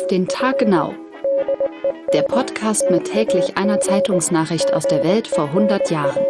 den Tag genau. Der Podcast mit täglich einer Zeitungsnachricht aus der Welt vor 100 Jahren.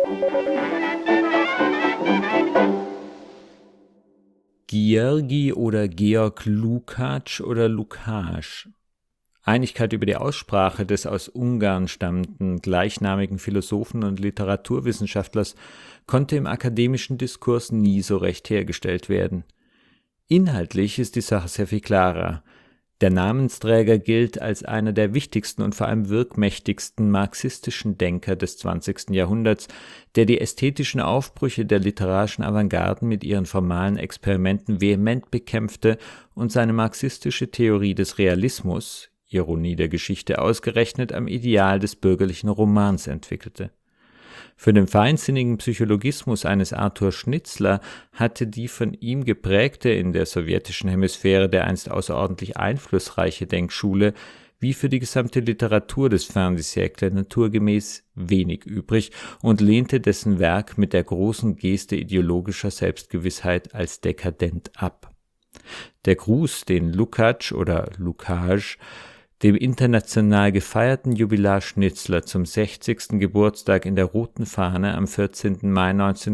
György oder Georg Lukács oder Lukács. Einigkeit über die Aussprache des aus Ungarn stammenden gleichnamigen Philosophen und Literaturwissenschaftlers konnte im akademischen Diskurs nie so recht hergestellt werden. Inhaltlich ist die Sache sehr viel klarer. Der Namensträger gilt als einer der wichtigsten und vor allem wirkmächtigsten marxistischen Denker des 20. Jahrhunderts, der die ästhetischen Aufbrüche der literarischen Avantgarden mit ihren formalen Experimenten vehement bekämpfte und seine marxistische Theorie des Realismus, Ironie der Geschichte, ausgerechnet am Ideal des bürgerlichen Romans entwickelte. Für den feinsinnigen Psychologismus eines Arthur Schnitzler hatte die von ihm geprägte, in der sowjetischen Hemisphäre dereinst außerordentlich einflussreiche Denkschule, wie für die gesamte Literatur des fin de siècle naturgemäß wenig übrig und lehnte dessen Werk mit der großen Geste ideologischer Selbstgewissheit als dekadent ab. Der Gruß, den Lukács oder Lukács dem international gefeierten Jubilar Schnitzler zum 60. Geburtstag in der Roten Fahne am 14. Mai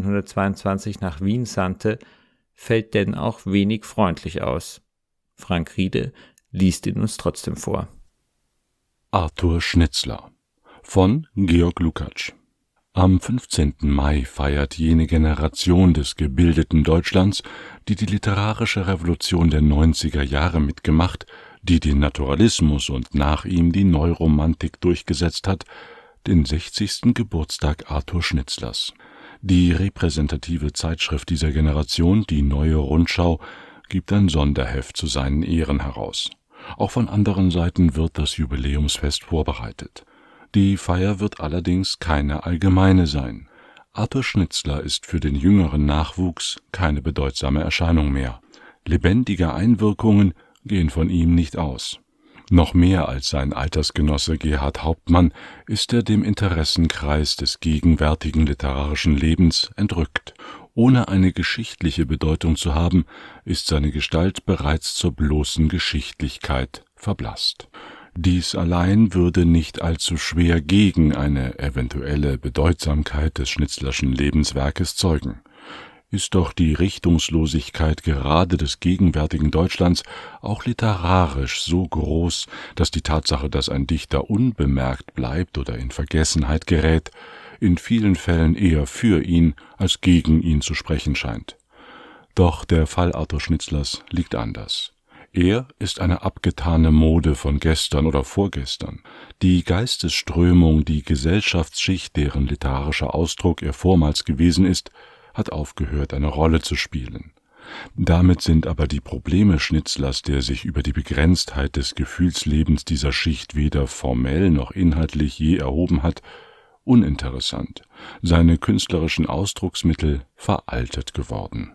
1922 nach Wien sandte, fällt denn auch wenig freundlich aus. Frank Riede liest ihn uns trotzdem vor. Arthur Schnitzler von Georg Lukács. Am 15. Mai feiert jene Generation des gebildeten Deutschlands, die die literarische Revolution der 90er Jahre mitgemacht, die den Naturalismus und nach ihm die Neuromantik durchgesetzt hat, den 60. Geburtstag Arthur Schnitzlers. Die repräsentative Zeitschrift dieser Generation, die Neue Rundschau, gibt ein Sonderheft zu seinen Ehren heraus. Auch von anderen Seiten wird das Jubiläumsfest vorbereitet. Die Feier wird allerdings keine allgemeine sein. Arthur Schnitzler ist für den jüngeren Nachwuchs keine bedeutsame Erscheinung mehr. Lebendige Einwirkungen gehen von ihm nicht aus. Noch mehr als sein Altersgenosse Gerhard Hauptmann ist er dem Interessenkreis des gegenwärtigen literarischen Lebens entrückt. Ohne eine geschichtliche Bedeutung zu haben, ist seine Gestalt bereits zur bloßen Geschichtlichkeit verblasst. Dies allein würde nicht allzu schwer gegen eine eventuelle Bedeutsamkeit des Schnitzlerschen Lebenswerkes zeugen. Ist doch die Richtungslosigkeit gerade des gegenwärtigen Deutschlands auch literarisch so groß, dass die Tatsache, dass ein Dichter unbemerkt bleibt oder in Vergessenheit gerät, in vielen Fällen eher für ihn als gegen ihn zu sprechen scheint. Doch der Fall Arthur Schnitzlers liegt anders. Er ist eine abgetane Mode von gestern oder vorgestern. Die Geistesströmung, die Gesellschaftsschicht, deren literarischer Ausdruck er vormals gewesen ist, hat aufgehört, eine Rolle zu spielen. Damit sind aber die Probleme Schnitzlers, der sich über die Begrenztheit des Gefühlslebens dieser Schicht weder formell noch inhaltlich je erhoben hat, uninteressant, seine künstlerischen Ausdrucksmittel veraltet geworden.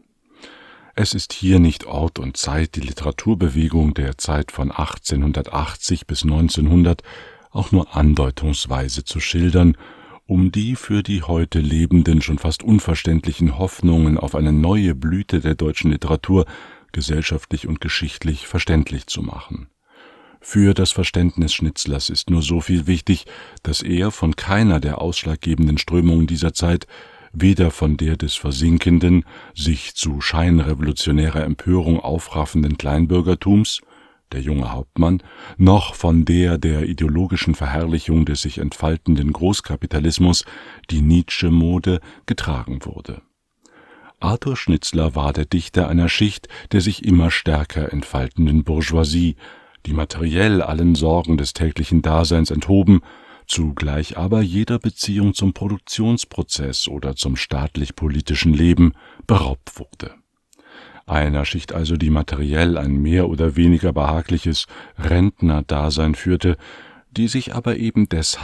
Es ist hier nicht Ort und Zeit, die Literaturbewegung der Zeit von 1880 bis 1900 auch nur andeutungsweise zu schildern, um die für die heute Lebenden schon fast unverständlichen Hoffnungen auf eine neue Blüte der deutschen Literatur gesellschaftlich und geschichtlich verständlich zu machen. Für das Verständnis Schnitzlers ist nur so viel wichtig, dass er von keiner der ausschlaggebenden Strömungen dieser Zeit, weder von der des versinkenden, sich zu scheinrevolutionärer Empörung aufraffenden Kleinbürgertums, der junge Hauptmann, noch von der ideologischen Verherrlichung des sich entfaltenden Großkapitalismus, die Nietzsche-Mode, getragen wurde. Arthur Schnitzler war der Dichter einer Schicht der sich immer stärker entfaltenden Bourgeoisie, die materiell allen Sorgen des täglichen Daseins enthoben, zugleich aber jeder Beziehung zum Produktionsprozess oder zum staatlich-politischen Leben beraubt wurde. Einer Schicht also, die materiell ein mehr oder weniger behagliches Rentnerdasein führte, die sich aber eben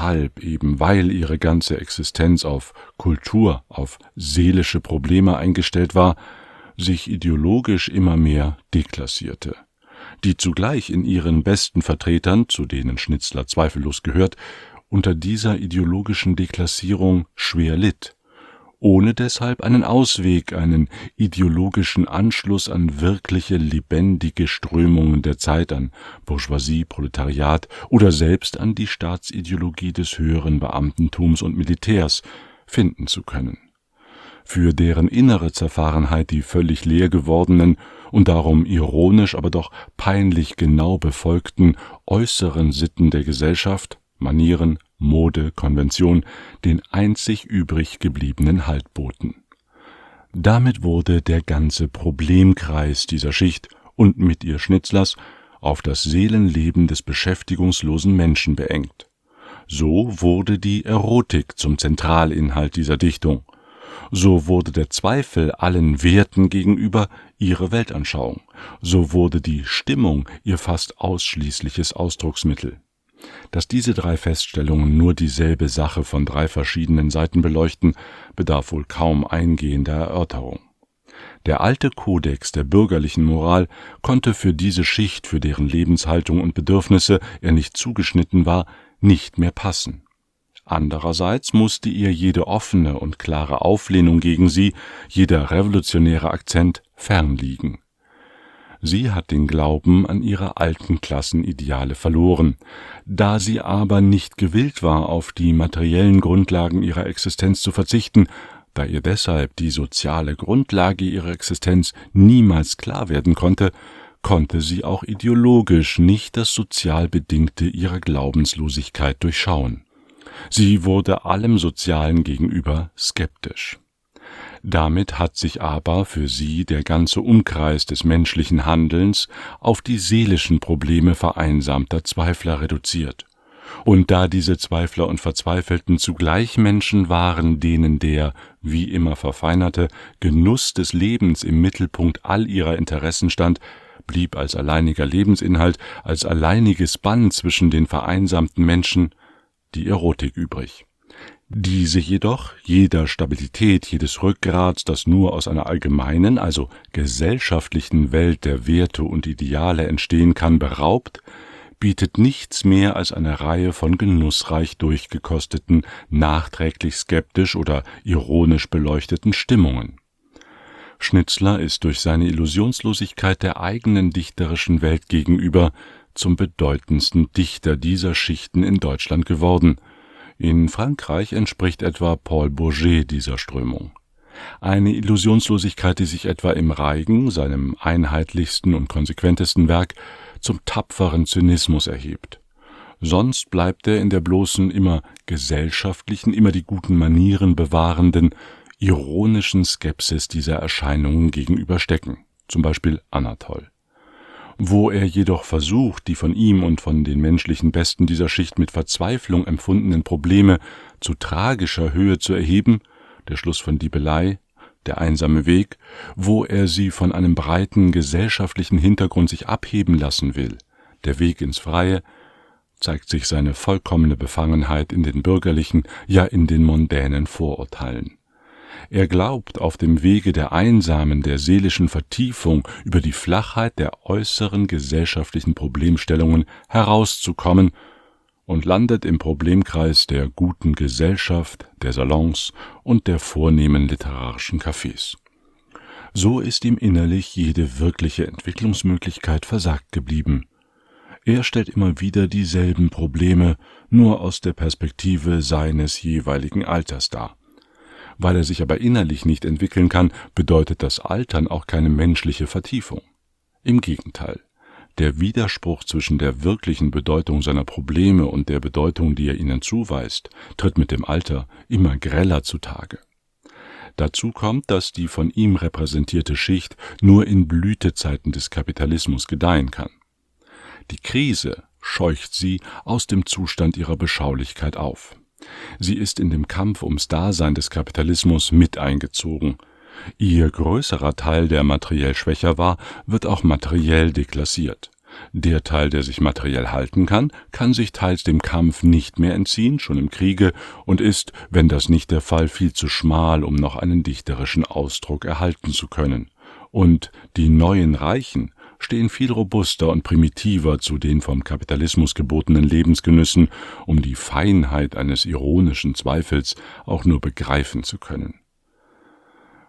weil ihre ganze Existenz auf Kultur, auf seelische Probleme eingestellt war, sich ideologisch immer mehr deklassierte, die zugleich in ihren besten Vertretern, zu denen Schnitzler zweifellos gehört, unter dieser ideologischen Deklassierung schwer litt ohne deshalb einen Ausweg, einen ideologischen Anschluss an wirkliche, lebendige Strömungen der Zeit, an Bourgeoisie, Proletariat oder selbst an die Staatsideologie des höheren Beamtentums und Militärs finden zu können. Für deren innere Zerfahrenheit die völlig leer gewordenen und darum ironisch, aber doch peinlich genau befolgten äußeren Sitten der Gesellschaft, Manieren, Mode, Konvention, den einzig übrig gebliebenen Halt boten. Damit wurde der ganze Problemkreis dieser Schicht und mit ihr Schnitzlers auf das Seelenleben des beschäftigungslosen Menschen beengt. So wurde die Erotik zum Zentralinhalt dieser Dichtung. So wurde der Zweifel allen Werten gegenüber ihre Weltanschauung. So wurde die Stimmung ihr fast ausschließliches Ausdrucksmittel. Dass diese drei Feststellungen nur dieselbe Sache von drei verschiedenen Seiten beleuchten, bedarf wohl kaum eingehender Erörterung. Der alte Kodex der bürgerlichen Moral konnte für diese Schicht, für deren Lebenshaltung und Bedürfnisse er nicht zugeschnitten war, nicht mehr passen. Andererseits musste ihr jede offene und klare Auflehnung gegen sie, jeder revolutionäre Akzent fernliegen. Sie hat den Glauben an ihre alten Klassenideale verloren. Da sie aber nicht gewillt war, auf die materiellen Grundlagen ihrer Existenz zu verzichten, da ihr deshalb die soziale Grundlage ihrer Existenz niemals klar werden konnte, konnte sie auch ideologisch nicht das sozial Bedingte ihrer Glaubenslosigkeit durchschauen. Sie wurde allem Sozialen gegenüber skeptisch. Damit hat sich aber für sie der ganze Umkreis des menschlichen Handelns auf die seelischen Probleme vereinsamter Zweifler reduziert. Und da diese Zweifler und Verzweifelten zugleich Menschen waren, denen der, wie immer verfeinerte, Genuss des Lebens im Mittelpunkt all ihrer Interessen stand, blieb als alleiniger Lebensinhalt, als alleiniges Band zwischen den vereinsamten Menschen die Erotik übrig. Diese jedoch, jeder Stabilität, jedes Rückgrats, das nur aus einer allgemeinen, also gesellschaftlichen Welt der Werte und Ideale entstehen kann, beraubt, bietet nichts mehr als eine Reihe von genussreich durchgekosteten, nachträglich skeptisch oder ironisch beleuchteten Stimmungen. Schnitzler ist durch seine Illusionslosigkeit der eigenen dichterischen Welt gegenüber zum bedeutendsten Dichter dieser Schichten in Deutschland geworden. In Frankreich entspricht etwa Paul Bourget dieser Strömung. Eine Illusionslosigkeit, die sich etwa im Reigen, seinem einheitlichsten und konsequentesten Werk, zum tapferen Zynismus erhebt. Sonst bleibt er in der bloßen, immer gesellschaftlichen, immer die guten Manieren bewahrenden, ironischen Skepsis dieser Erscheinungen gegenüber stecken, zum Beispiel Anatol. Wo er jedoch versucht, die von ihm und von den menschlichen Besten dieser Schicht mit Verzweiflung empfundenen Probleme zu tragischer Höhe zu erheben, der Schluss von Diebelei, der einsame Weg, wo er sie von einem breiten gesellschaftlichen Hintergrund sich abheben lassen will, der Weg ins Freie, zeigt sich seine vollkommene Befangenheit in den bürgerlichen, ja in den mondänen Vorurteilen. Er glaubt, auf dem Wege der einsamen, der seelischen Vertiefung über die Flachheit der äußeren gesellschaftlichen Problemstellungen herauszukommen und landet im Problemkreis der guten Gesellschaft, der Salons und der vornehmen literarischen Cafés. So ist ihm innerlich jede wirkliche Entwicklungsmöglichkeit versagt geblieben. Er stellt immer wieder dieselben Probleme, nur aus der Perspektive seines jeweiligen Alters dar. Weil er sich aber innerlich nicht entwickeln kann, bedeutet das Altern auch keine menschliche Vertiefung. Im Gegenteil, der Widerspruch zwischen der wirklichen Bedeutung seiner Probleme und der Bedeutung, die er ihnen zuweist, tritt mit dem Alter immer greller zutage. Dazu kommt, dass die von ihm repräsentierte Schicht nur in Blütezeiten des Kapitalismus gedeihen kann. Die Krise scheucht sie aus dem Zustand ihrer Beschaulichkeit auf. Sie ist in dem Kampf ums Dasein des Kapitalismus mit eingezogen. Ihr größerer Teil, der materiell schwächer war, wird auch materiell deklassiert. Der Teil, der sich materiell halten kann, kann sich teils dem Kampf nicht mehr entziehen, schon im Kriege, und ist, wenn das nicht der Fall, viel zu schmal, um noch einen dichterischen Ausdruck erhalten zu können. Und die neuen Reichen stehen viel robuster und primitiver zu den vom Kapitalismus gebotenen Lebensgenüssen, um die Feinheit eines ironischen Zweifels auch nur begreifen zu können.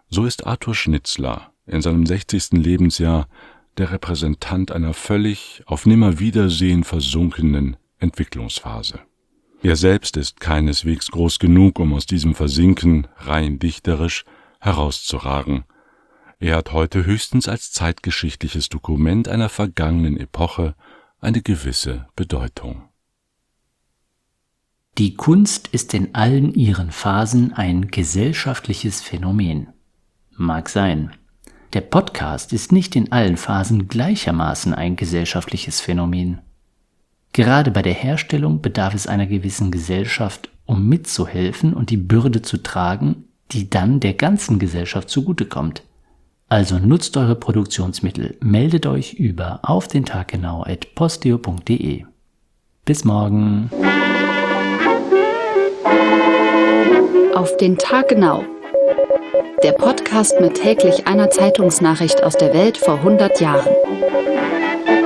So ist Arthur Schnitzler in seinem 60. Lebensjahr der Repräsentant einer völlig auf Nimmerwiedersehen versunkenen Entwicklungsphase. Er selbst ist keineswegs groß genug, um aus diesem Versinken rein dichterisch herauszuragen. Er hat heute höchstens als zeitgeschichtliches Dokument einer vergangenen Epoche eine gewisse Bedeutung. Die Kunst ist in allen ihren Phasen ein gesellschaftliches Phänomen. Mag sein. Der Podcast ist nicht in allen Phasen gleichermaßen ein gesellschaftliches Phänomen. Gerade bei der Herstellung bedarf es einer gewissen Gesellschaft, um mitzuhelfen und die Bürde zu tragen, die dann der ganzen Gesellschaft zugutekommt. Also nutzt eure Produktionsmittel, meldet euch über auf den Tag genau@posteo.de. Bis morgen. Auf den Tag genau. Der Podcast mit täglich einer Zeitungsnachricht aus der Welt vor 100 Jahren.